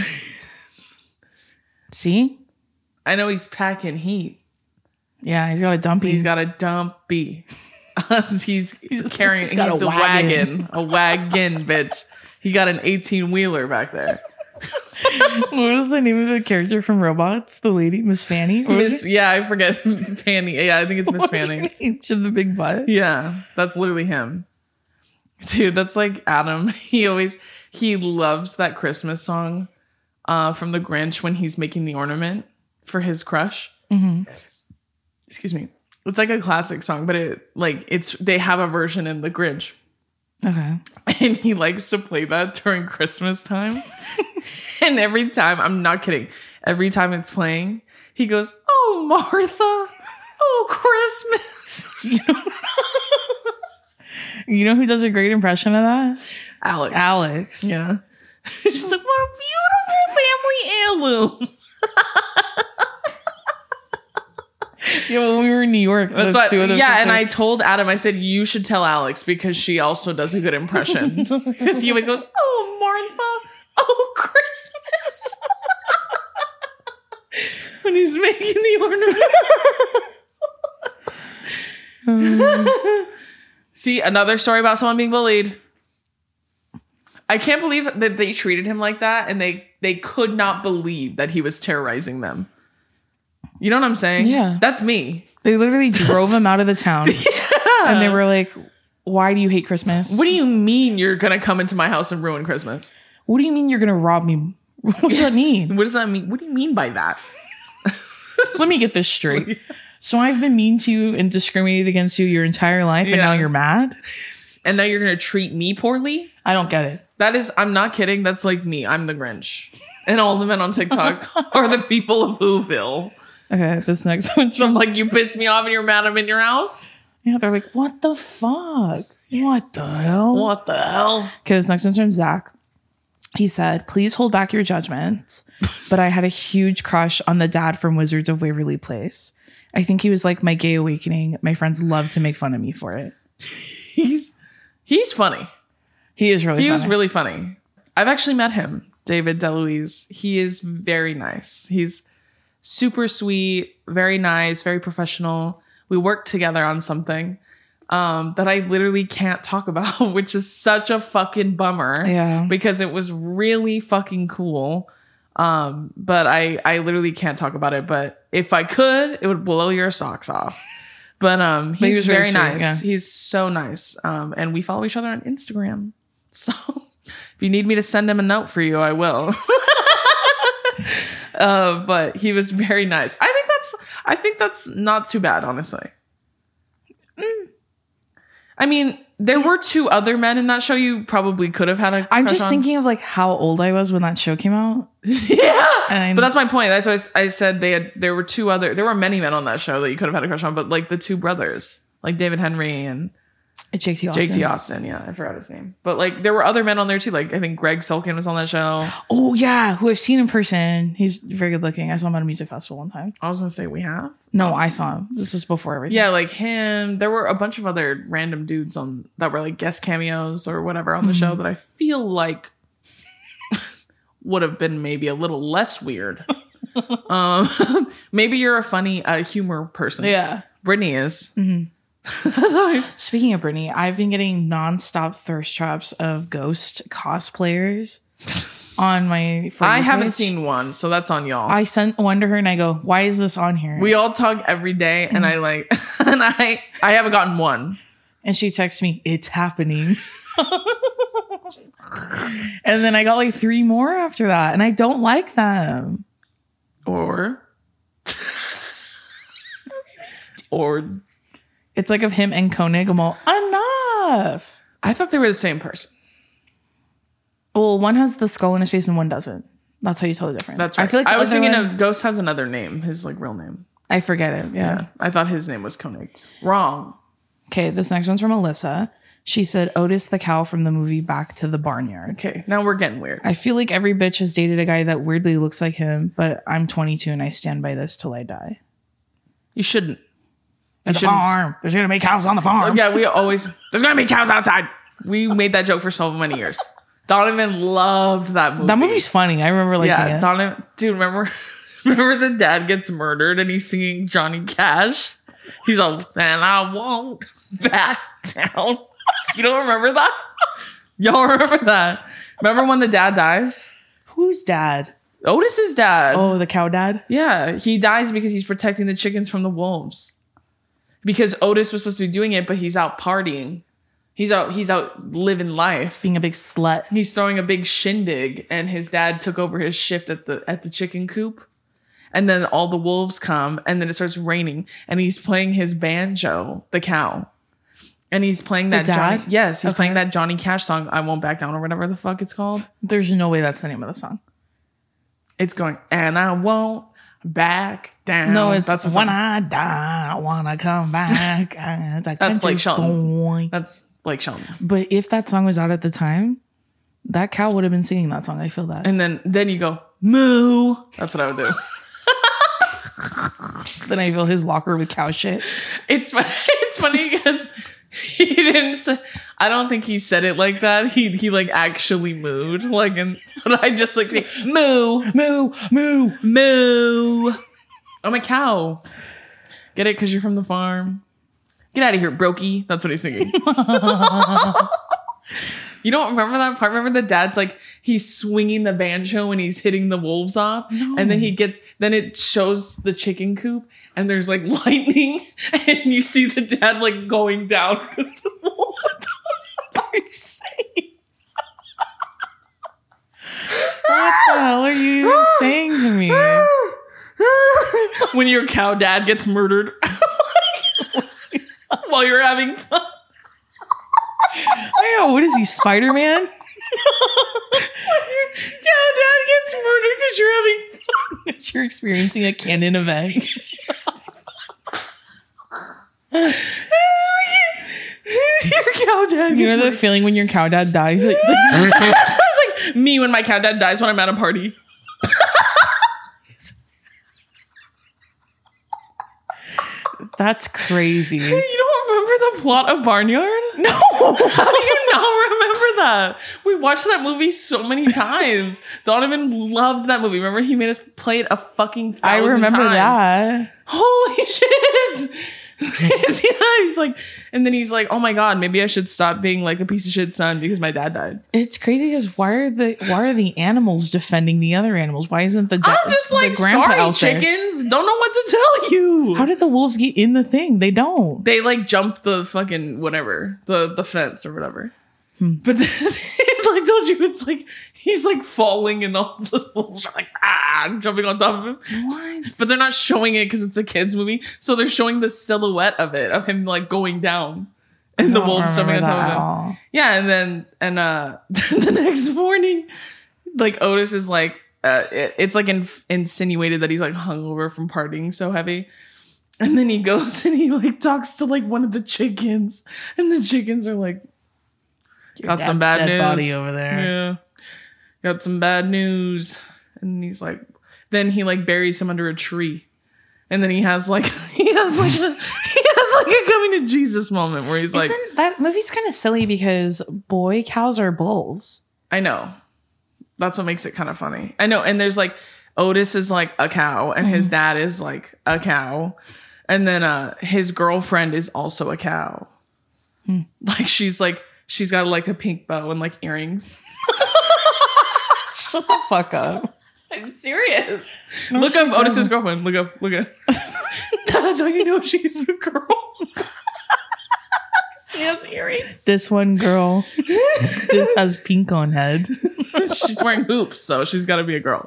See? I know he's packing heat. Yeah, he's got a dumpy. He's got a dumpy. he's carrying. He's got he's a a wagon. wagon, bitch. He got an 18-wheeler back there. What was the name of the character from Robots? The lady, Miss Fanny? What was Yeah, I forget. Fanny. Yeah, I think it's Miss What's her Fanny. name? She had the big butt. Yeah, that's literally him. Dude, that's like Adam. He loves that Christmas song from The Grinch when he's making the ornament for his crush. Mm-hmm. Excuse me. It's like a classic song, but they have a version in The Grinch. Okay. And he likes to play that during Christmas time. And every time, I'm not kidding, every time it's playing, he goes, "Oh, Martha. Oh, Christmas." You know who does a great impression of that? Alex. Yeah. She's like, "What a beautiful family heirloom." Yeah, when we were in New York. That's why, and I told Adam, I said, you should tell Alex because she also does a good impression. Because he always goes, "Oh, Martha. Oh, Christmas." When he's making the ornament. See, another story about someone being bullied. I can't believe that they treated him like that, and they could not believe that he was terrorizing them. You know what I'm saying? Yeah. That's me. They literally drove him out of the town. Yeah. And they were like, "Why do you hate Christmas? What do you mean you're going to come into my house and ruin Christmas? What do you mean you're going to rob me? What does that mean? What does that mean? What do you mean by that?" Let me get this straight. So I've been mean to you and discriminated against you your entire life, and now you're mad? And now you're going to treat me poorly? I don't get it. That is, I'm not kidding. That's like me. I'm the Grinch. And all the men on TikTok are the people of Whoville. Okay, this next one's I'm from like, you pissed me off and you're mad I'm in your house? yeah, they're like, "What the fuck? What the hell? What the hell? Okay, this next one's from Zach. He said, "Please hold back your judgments, but I had a huge crush on the dad from Wizards of Waverly Place. I think he was like my gay awakening. My friends love to make fun of me for it." He's funny. He is really funny. He was really funny. I've actually met him, David DeLuise. He is very nice. He's super sweet, very nice, very professional. We worked together on something that I literally can't talk about, which is such a fucking bummer. Yeah. Because it was really fucking cool. But I literally can't talk about it. But if I could, it would blow your socks off. But he he's was very sweet, nice. yeah. He's so nice. And we follow each other on Instagram. So if you need me to send him a note for you, I will. But he was very nice. I think that's not too bad, honestly. I mean, there were two other men in that show you probably could have had a I'm crush just on. thinking of like how old I was when that show came out. Yeah. And But that's my point. That's why I said there were many men on that show that you could have had a crush on, but like the two brothers, like David Henry and JT Austin. JT Austin. Yeah, I forgot his name. But like there were other men on there too. Like I think Greg Sulkin was on that show. Oh yeah, who I've seen in person. He's very good looking. I saw him at a music festival one time. I was gonna say we have. No, I saw him. This was before everything. Yeah, like him. There were a bunch of other random dudes on that were like guest cameos or whatever on the show that I feel like would have been maybe a little less weird. Maybe you're a funny humor person. Yeah. Brittany is. Speaking of Brittany, I've been getting nonstop thirst traps of Ghost cosplayers on my For I You haven't page. seen one, so that's on y'all. I sent one to her and I go, "Why is this on here?" We all talk every day, and I like, and I haven't gotten one. And she texts me, "It's happening." And then I got like 3 more after that, and I don't like them. Or It's like of him and Koenig. I'm all, enough. I thought they were the same person. Well, one has the skull in his face and one doesn't. That's how you tell the difference. That's right. I feel like I the was other thinking one- of Ghost has another name, his like real name. I forget it. Yeah. Yeah, I thought his name was Koenig. Wrong. Okay, this next one's from Alyssa. She said, "Otis the cow from the movie Back to the Barnyard." Okay, now we're getting weird. I feel like every bitch has dated a guy that weirdly looks like him, but I'm 22 and I stand by this till I die. You shouldn't. At the shouldn't- farm. There's gonna be cows on the farm. Yeah, we always, there's gonna be cows outside. We made that joke for so many years. Donovan loved that movie. That movie's funny. I remember liking it. Donovan, dude, remember the dad gets murdered and he's singing Johnny Cash? He's all, and I won't back down. You don't remember that? Y'all remember that? Remember when the dad dies? Who's dad? Otis's dad. Oh, the cow dad? Yeah, he dies because he's protecting the chickens from the wolves. Because Otis was supposed to be doing it, but he's out partying. He's out living life. Being a big slut. He's throwing a big shindig, and his dad took over his shift at the chicken coop. And then all the wolves come, and then it starts raining, and he's playing his banjo, the cow. And he's playing that dad? He's playing that Johnny Cash song, I Won't Back Down, or whatever the fuck it's called. There's no way that's the name of the song. It's going, and I won't back down. No, it's that's when I die, I wanna come back. That's Blake Shelton. That's Blake Shelton. But if that song was out at the time, that cow would have been singing that song. I feel that. And then you go, moo. That's what I would do. Then I fill his locker with cow shit. It's funny because he didn't say, I don't think he said it like that. He like actually mooed. Like, and but I just like say, moo, moo, moo, moo. I'm a cow. Get it? Because you're from the farm. Get out of here, brokey. That's what he's singing. You don't remember that part? Remember the dad's like, he's swinging the banjo and he's hitting the wolves off. No. And then then it shows the chicken coop and there's like lightning and you see the dad like going down because the wolves are What are you saying? What the hell are you saying to me? when your cow dad gets murdered while you're having fun. I don't know. What is he, Spider-Man? When your cow dad gets murdered because you're having fun. You're experiencing a canon event. Your cow dad You gets know the feeling when your cow dad dies? Like, It's like me when my cow dad dies when I'm at a party. that's crazy. You don't remember the plot of Barnyard? No. How do you not remember that? We watched that movie so many times. Donovan loved that movie. Remember, he made us play it a fucking 1,000 I remember times. that. Holy shit. He's like, and then he's like, oh my God, maybe I should stop being like a piece of shit son because my dad died. It's crazy because why are the animals defending the other animals? Why isn't the I'm just like, sorry, chickens. Don't know what to tell you. How did the wolves get in the thing? They don't. They like jumped the fucking whatever, the fence or whatever. But I told you, it's like he's like falling and all the wolves are like jumping on top of him. What? But they're not showing it because it's a kid's movie, so they're showing the silhouette of it, of him like going down and the wolves jumping on top of him. Yeah, and then the next morning, like Otis is like, it's like insinuated that he's like hungover from partying so heavy. And then he goes and he like talks to like one of the chickens, and the chickens are like, got some bad news. Body over there. Yeah, got some bad news. And he's like, then he like buries him under a tree, and then he has like a coming to Jesus moment where he's like, Isn't that movie's kind of silly because boy cows are bulls. I know, that's what makes it kind of funny. I know, and there's like Otis is like a cow, and his dad is like a cow, and then his girlfriend is also a cow. Like she's got like a pink bow and like earrings. Shut the fuck up. I'm serious. Look up Otis's girlfriend. Look up. That's how you know she's a girl. She has earrings. This one girl. This has pink on head. She's wearing hoops, so she's got to be a girl.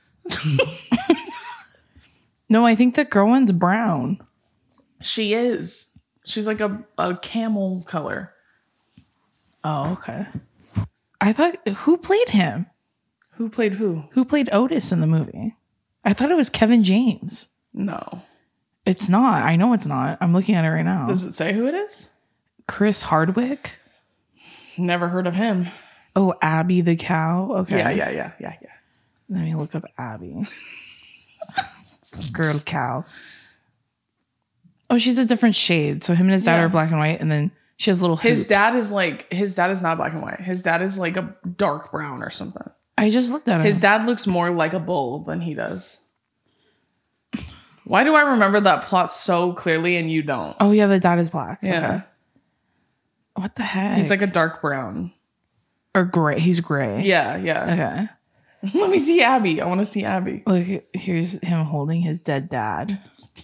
No, I think the girl one's brown. She is. She's like a camel color. Oh, okay. I thought, who played him? Who played who? Who played Otis in the movie? I thought it was Kevin James. No. It's not. I know it's not. I'm looking at it right now. Does it say who it is? Chris Hardwick. Never heard of him. Oh, Abby the cow. Okay. Yeah. Let me look up Abby. Girl cow. Oh, she's a different shade. So him and his dad Yeah. are black and white, and then she has little His hoops. dad is not black and white. His dad is like a dark brown or something. I just looked at him. His dad looks more like a bull than he does. Why do I remember that plot so clearly and you don't? Oh yeah, the dad is black. Yeah. Okay. What the heck? He's like a dark brown. or gray. He's gray. Yeah, yeah. Okay. Let me see Abby. I want to see Abby. Look, here's him holding his dead dad.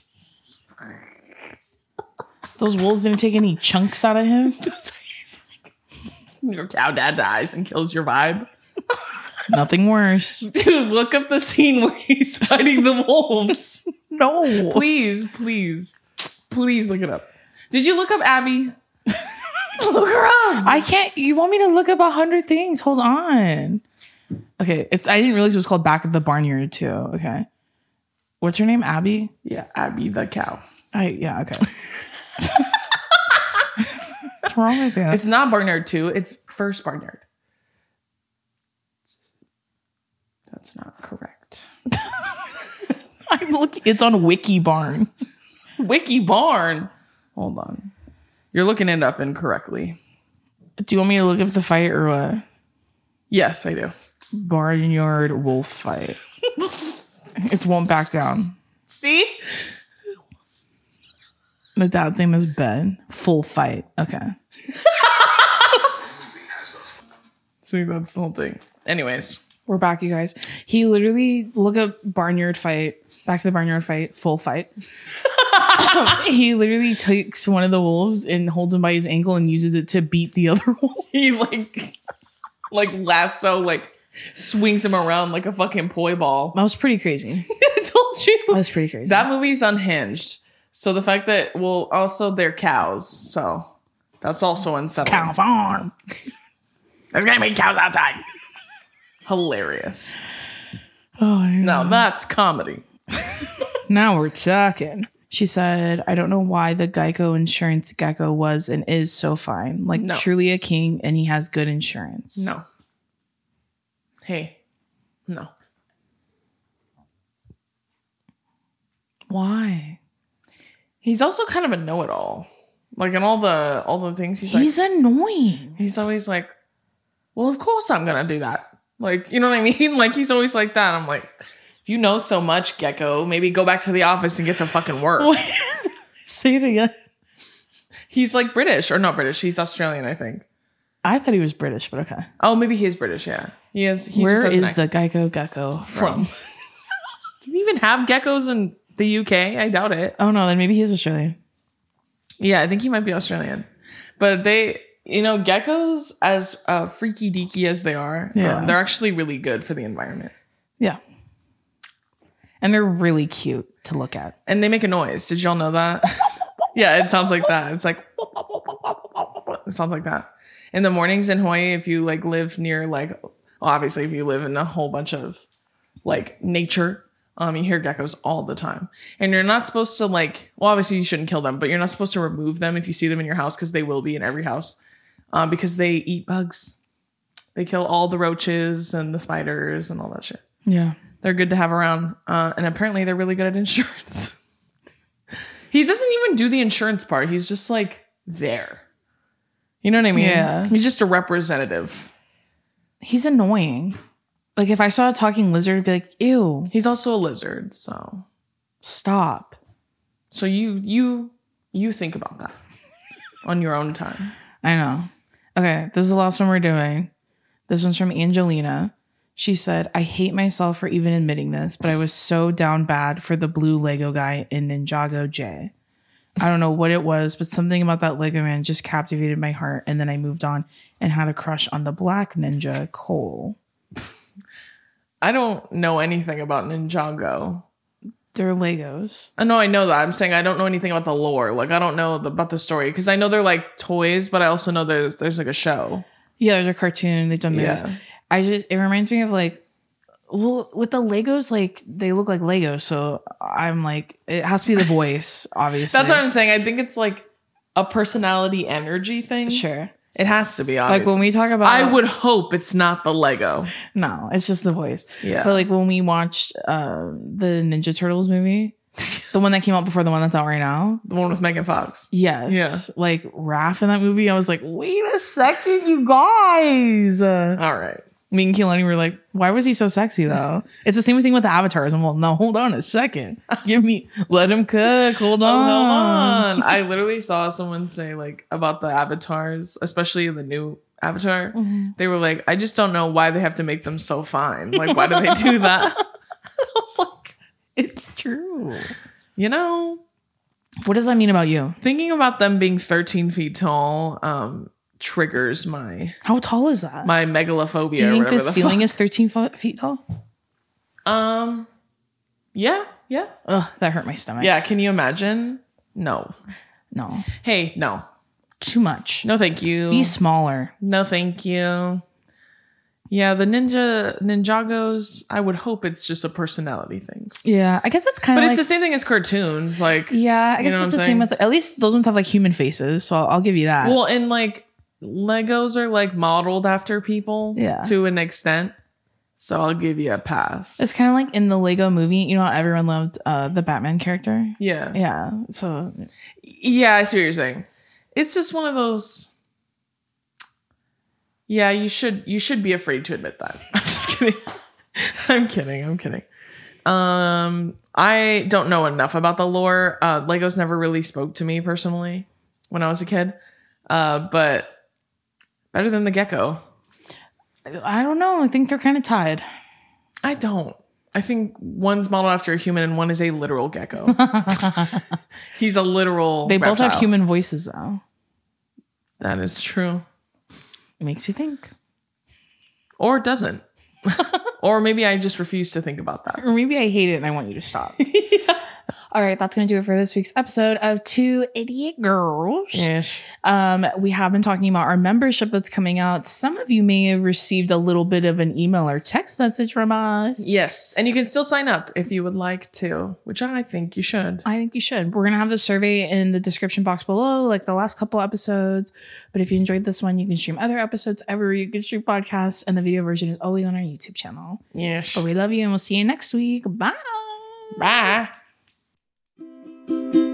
Those wolves didn't take any chunks out of him. Your cow dad dies and kills your vibe. Nothing worse. Dude, look up the scene where he's fighting the wolves. No. Please look it up. Did you look up Abby? Look her up. I can't. You want me to look up 100 things? Hold on. Okay. I didn't realize it was called Back at the Barnyard too. Okay. What's her name? Abby? Yeah, Abby the cow. Yeah. Okay. What's wrong with you? It's not Barnyard 2. It's first Barnyard. That's not correct. I'm looking. It's on Wiki Barn. Wiki Barn. Hold on. You're looking it up incorrectly. Do you want me to look up the fight or what? Yes, I do. Barnyard wolf fight. It won't back down. See? The dad's name is Ben. Full fight. Okay. See, that's the whole thing. Anyways. We're back, you guys. He literally look up barnyard fight. Back to the barnyard fight. Full fight. He literally takes one of the wolves and holds him by his ankle and uses it to beat the other wolf. He like lasso, swings him around like a fucking poi ball. That was pretty crazy. I told you. That was pretty crazy. That movie's unhinged. So the fact that, also they're cows. So that's also unsettling. Cow farm. There's gonna be cows outside. Hilarious. Oh, yeah. Now that's comedy. Now we're talking. She said, I don't know why the Geico insurance gecko was and is so fine. Like No. truly a king and he has good insurance. No. Hey. No. Why? He's also kind of a know-it-all. Like in all the things He's annoying. he's always like, well, of course I'm gonna do that. Like, you know what I mean? Like he's always like that. I'm like, if you know so much, Gecko, maybe go back to the office and get to fucking work. Say it again. He's like British, or not British. He's Australian, I think. I thought he was British, but okay. Oh, maybe he is British. Yeah, he is. He Where just has an is the accent. Geico gecko from? Do you even have geckos in the UK? I doubt it. Oh no, then maybe he's Australian. Yeah, I think he might be Australian. But they, geckos, as freaky deaky as they are, Yeah. they're actually really good for the environment. Yeah. And they're really cute to look at. And they make a noise. Did y'all know that? Yeah, it sounds like that. It's like, it sounds like that. In the mornings in Hawaii, if you live near obviously if you live in a whole bunch of nature, you hear geckos all the time. And you're not supposed to obviously you shouldn't kill them, but you're not supposed to remove them if you see them in your house because they will be in every house because they eat bugs. They kill all the roaches and the spiders and all that shit. Yeah. They're good to have around. And apparently they're really good at insurance. He doesn't even do the insurance part. He's just there. You know what I mean? Yeah. He's just a representative. He's annoying. Like if I saw a talking lizard, I'd be like, ew, He's also a lizard. So stop. you think about that on your own time. I know. Okay, this is the last one we're doing. This one's from Angelina. She said, I hate myself for even admitting this, but I was so down bad for the blue Lego guy in Ninjago J. I don't know what it was, but something about that Lego man just captivated my heart. And then I moved on and had a crush on the black ninja, Cole. I don't know anything about Ninjago. They're Legos. No, I know that. I'm saying I don't know anything about the lore. I don't know about the story because I know they're toys, but I also know there's a show. Yeah, there's a cartoon. They've done movies. Yeah. It reminds me of with the Legos, they look like Legos. So I'm it has to be the voice, obviously. That's what I'm saying. I think it's a personality energy thing. Sure. It has to be, obviously. When we talk about... I would hope it's not the Lego. No, it's just the voice. Yeah. But when we watched the Ninja Turtles movie, The one that came out before the one that's out right now. The one with Megan Fox. Yes. Yeah. Like Raph in that movie, I was like, wait a second, you guys. All right. Me and Kehlani were like, why was he so sexy though? It's the same thing with the avatars. I'm well, no, hold on a second. Let him cook. Hold on. I literally saw someone say like about the avatars, especially the new Avatar. Mm-hmm. They were like, I just don't know why they have to make them so fine. Like, why do they do that? I was like, it's true. You know? What does that mean about you? Thinking about them being 13 feet tall, triggers my how tall is that? My megalophobia. Do you think the ceiling is 13 feet tall? Yeah. Ugh, that hurt my stomach. Yeah, can you imagine? No. Hey, no. Too much. No, thank you. Be smaller. No, thank you. Yeah, the Ninjagos, I would hope it's just a personality thing. Yeah, I guess that's kind of But it's the same thing as cartoons. Like, yeah, I guess it's the same with, at least those ones have like human faces, so I'll give you that. Well, and like Legos are like modeled after people to an extent. So I'll give you a pass. It's kind of like in the Lego movie, you know how everyone loved the Batman character? Yeah. Yeah. So yeah, I see what you're saying. It's just one of those. Yeah, you should be afraid to admit that. I'm just kidding. I'm kidding. I don't know enough about the lore. Legos never really spoke to me personally when I was a kid. But better than the gecko. I don't know. I think they're kind of tied. I don't. I think one's modeled after a human and one is a literal gecko. He's a literal They reptile. both have human voices, though. That is true. It makes you think. Or it doesn't. Or maybe I just refuse to think about that. Or maybe I hate it and I want you to stop. Yeah. All right, that's going to do it for this week's episode of Two Idiot Girls. Yes. We have been talking about our membership that's coming out. Some of you may have received a little bit of an email or text message from us. Yes, and you can still sign up if you would like to, which I think you should. I think you should. We're going to have the survey in the description box below, like the last couple episodes. But if you enjoyed this one, you can stream other episodes everywhere you can stream podcasts, and the video version is always on our YouTube channel. Yes. But we love you, and we'll see you next week. Bye. Bye.